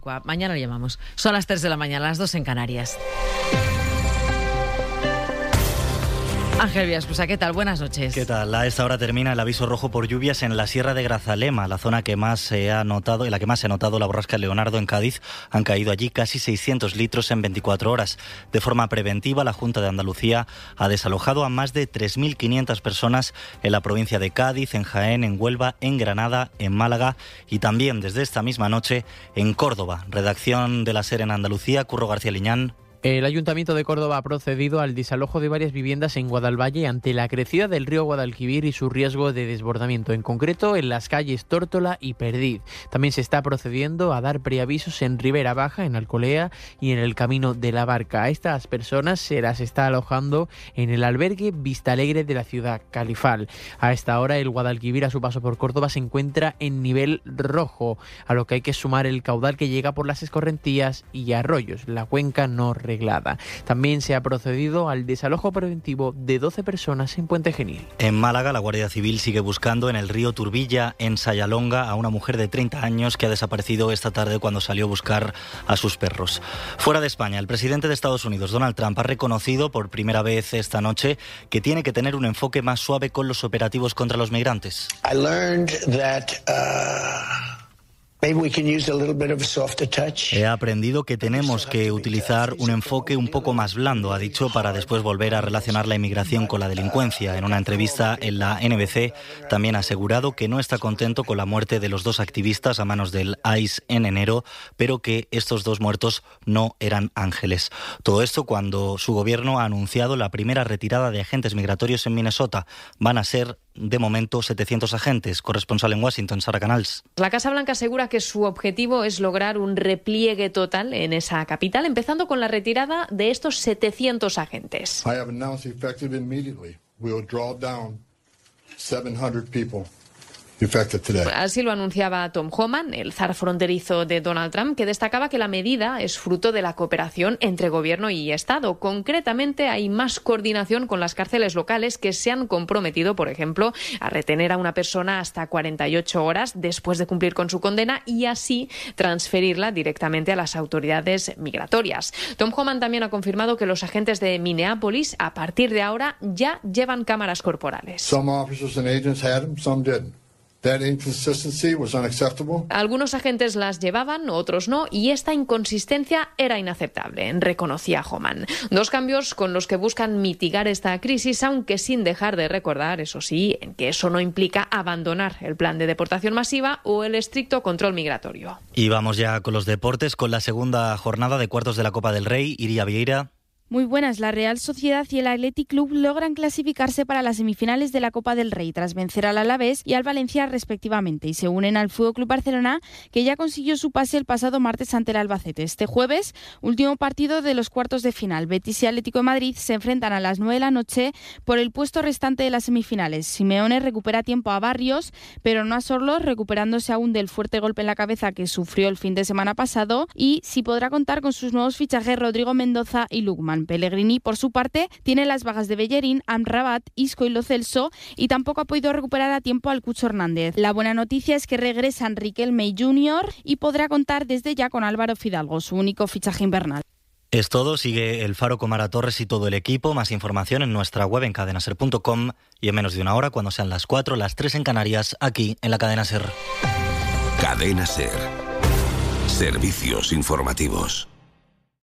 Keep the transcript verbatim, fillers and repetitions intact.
Guipúzcoa. Mañana lo llamamos. Son las tres de la mañana, las dos en Canarias. Ángel Villaescusa, ¿qué tal? Buenas noches. ¿Qué tal? A esta hora termina el aviso rojo por lluvias en la Sierra de Grazalema, la zona que más se ha notado, en la que más se ha notado la borrasca Leonardo en Cádiz. Han caído allí casi seiscientos litros en veinticuatro horas. De forma preventiva, la Junta de Andalucía ha desalojado a más de tres mil quinientas personas en la provincia de Cádiz, en Jaén, en Huelva, en Granada, en Málaga y también desde esta misma noche en Córdoba. Redacción de la SER en Andalucía, Curro García Liñán. El Ayuntamiento de Córdoba ha procedido al desalojo de varias viviendas en Guadalvalle ante la crecida del río Guadalquivir y su riesgo de desbordamiento, en concreto en las calles Tórtola y Perdiz. También se está procediendo a dar preavisos en Ribera Baja, en Alcolea y en el Camino de la Barca. A estas personas se las está alojando en el albergue Vistalegre de la ciudad Califal. A esta hora el Guadalquivir a su paso por Córdoba se encuentra en nivel rojo, a lo que hay que sumar el caudal que llega por las escorrentías y arroyos. La cuenca no regresa. También se ha procedido al desalojo preventivo de doce personas en Puente Genil. En Málaga, la Guardia Civil sigue buscando en el río Turbilla, en Sayalonga, a una mujer de treinta años que ha desaparecido esta tarde cuando salió a buscar a sus perros. Fuera de España, el presidente de Estados Unidos, Donald Trump, ha reconocido por primera vez esta noche que tiene que tener un enfoque más suave con los operativos contra los migrantes. I learned that, uh... Maybe we can use a little bit of a softer touch. He aprendido que tenemos que utilizar un enfoque un poco más blando, ha dicho, para después volver a relacionar la inmigración con la delincuencia. En una entrevista en la N B C también ha asegurado que no está contento con la muerte de los dos activistas a manos del I C E en enero, pero que estos dos muertos no eran ángeles. Todo esto cuando su gobierno ha anunciado la primera retirada de agentes migratorios en Minnesota. Van a ser de momento setecientos agentes. Corresponsal en Washington, Sara Canals. La Casa Blanca asegura que su objetivo es lograr un repliegue total en esa capital, empezando con la retirada de estos setecientos agentes. I have announced effective immediately. We will draw down seven hundred people. Así lo anunciaba Tom Homan, el zar fronterizo de Donald Trump, que destacaba que la medida es fruto de la cooperación entre gobierno y Estado. Concretamente, hay más coordinación con las cárceles locales que se han comprometido, por ejemplo, a retener a una persona hasta cuarenta y ocho horas después de cumplir con su condena y así transferirla directamente a las autoridades migratorias. Tom Homan también ha confirmado que los agentes de Minneapolis, a partir de ahora, ya llevan cámaras corporales. Some officers and agents had them, some didn't. That inconsistency was unacceptable. Algunos agentes las llevaban, otros no, y esta inconsistencia era inaceptable, reconocía Homan. Dos cambios con los que buscan mitigar esta crisis, aunque sin dejar de recordar, eso sí, en que eso no implica abandonar el plan de deportación masiva o el estricto control migratorio. Y vamos ya con los deportes, con la segunda jornada de cuartos de la Copa del Rey. Iria Vieira. Muy buenas, la Real Sociedad y el Athletic Club logran clasificarse para las semifinales de la Copa del Rey tras vencer al Alavés y al Valencia respectivamente y se unen al F C Barcelona, que ya consiguió su pase el pasado martes ante el Albacete. Este jueves, último partido de los cuartos de final. Betis y Atlético de Madrid se enfrentan a las nueve de la noche por el puesto restante de las semifinales. Simeone recupera tiempo a Barrios, pero no a Sorlos, recuperándose aún del fuerte golpe en la cabeza que sufrió el fin de semana pasado, y sí podrá contar con sus nuevos fichajes Rodrigo Mendoza y Lukman. Pellegrini, por su parte, tiene las bajas de Bellerín, Amrabat, Isco y Lo Celso y tampoco ha podido recuperar a tiempo al Cucho Hernández. La buena noticia es que regresan Riquelme junior y podrá contar desde ya con Álvaro Fidalgo, su único fichaje invernal. Es todo, sigue El Faro con Mara Torres y todo el equipo. Más información en nuestra web en cadena ser punto com y en menos de una hora, cuando sean las cuatro, las tres en Canarias, aquí en la Cadena SER. Cadena SER. Servicios informativos.